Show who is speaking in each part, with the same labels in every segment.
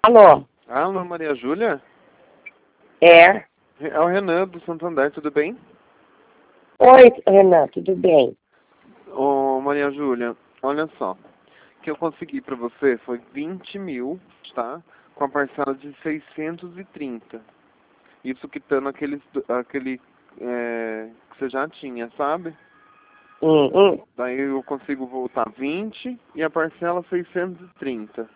Speaker 1: Alô?
Speaker 2: Alô, Maria Júlia?
Speaker 1: É?
Speaker 2: É o Renan do Santander, tudo bem?
Speaker 1: Oi, Renan, tudo bem?
Speaker 2: Ô, Maria Júlia, olha só. O que eu consegui pra você foi 20 mil, tá? Com a parcela de 630. Isso quitando aquele que você já tinha, sabe?
Speaker 1: Hum.
Speaker 2: Daí eu consigo voltar 20 e a parcela 630.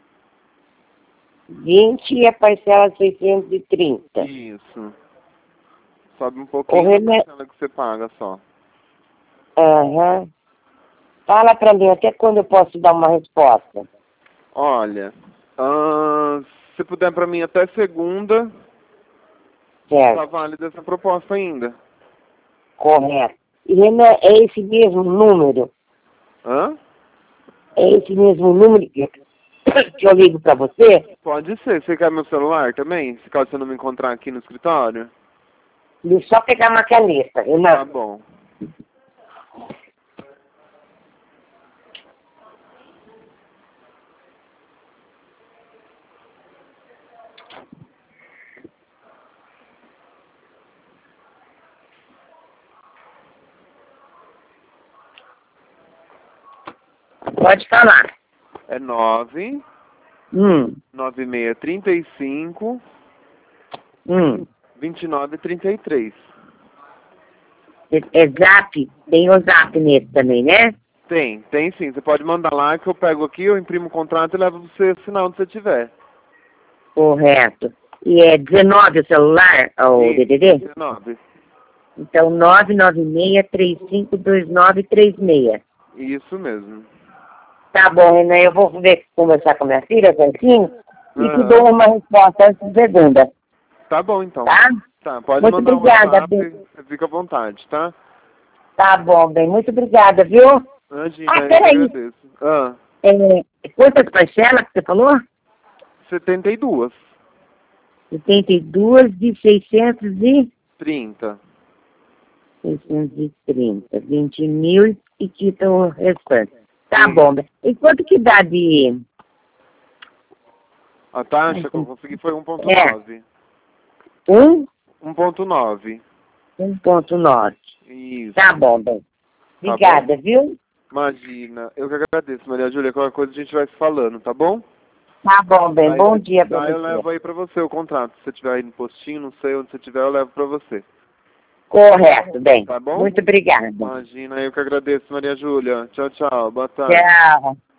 Speaker 1: 20 e a parcela 630.
Speaker 2: Isso. Sobe um
Speaker 1: Ô,
Speaker 2: pouquinho da
Speaker 1: Renan,
Speaker 2: parcela que você paga só.
Speaker 1: aham. Fala pra mim, até quando eu posso dar uma resposta?
Speaker 2: Olha, se puder pra mim até segunda, tá
Speaker 1: Certo,
Speaker 2: válida essa proposta ainda.
Speaker 1: correto. E, Renan, é esse mesmo número?
Speaker 2: Hã?
Speaker 1: É esse mesmo número que eu ligo pra você?
Speaker 2: Pode ser. Você quer meu celular também? Se caso você não me encontrar aqui no escritório?
Speaker 1: Deixa eu só pegar uma caneta,
Speaker 2: Tá
Speaker 1: Renan.
Speaker 2: bom.
Speaker 1: Pode falar.
Speaker 2: É 9
Speaker 1: Hum.
Speaker 2: 9635
Speaker 1: Hum.
Speaker 2: 2933.
Speaker 1: É zap? Tem o zap nesse também, né?
Speaker 2: Tem sim. Você pode mandar lá que eu pego aqui, eu imprimo o contrato e levo pra você assinar onde você tiver.
Speaker 1: Correto. E é 19 o celular, o
Speaker 2: Isso,
Speaker 1: DDD?
Speaker 2: 19.
Speaker 1: Então, 996-352936.
Speaker 2: Isso mesmo.
Speaker 1: Tá bom, Renan, eu vou conversar com minha filha, certinho, e te
Speaker 2: Aham.
Speaker 1: dou uma resposta antes de segunda,
Speaker 2: Tá bom, então.
Speaker 1: tá?
Speaker 2: Tá, pode
Speaker 1: Muito
Speaker 2: mandar um
Speaker 1: obrigada,
Speaker 2: WhatsApp,
Speaker 1: bem.
Speaker 2: você fica à vontade, tá?
Speaker 1: Tá bom, bem, muito obrigada, viu?
Speaker 2: Imagina,
Speaker 1: Ah,
Speaker 2: eu que
Speaker 1: peraí,
Speaker 2: agradeço.
Speaker 1: quantas parcelas que você falou?
Speaker 2: 72.
Speaker 1: 72 de
Speaker 2: 30.
Speaker 1: 630, 20 mil e quita o restante. Tá
Speaker 2: E
Speaker 1: bom, bem. E quanto que dá de...
Speaker 2: a taxa que eu consegui foi
Speaker 1: É,
Speaker 2: 1.9.
Speaker 1: 1?
Speaker 2: 1.9.
Speaker 1: 1,9.
Speaker 2: Isso.
Speaker 1: Tá bom, bem.
Speaker 2: Tá bom?
Speaker 1: Obrigada, viu?
Speaker 2: Imagina. Eu que agradeço, Maria Júlia. Qualquer coisa a gente vai se falando, tá bom?
Speaker 1: Tá bom, bem. Bom dia pra
Speaker 2: Daí eu
Speaker 1: você.
Speaker 2: levo aí pra você o contrato. Se você tiver aí no postinho, não sei onde você tiver, eu levo pra você.
Speaker 1: Correto, bem.
Speaker 2: Tá bom?
Speaker 1: Muito obrigada.
Speaker 2: Imagina, eu que agradeço, Maria Júlia. Tchau, tchau. Boa tarde.
Speaker 1: Tchau.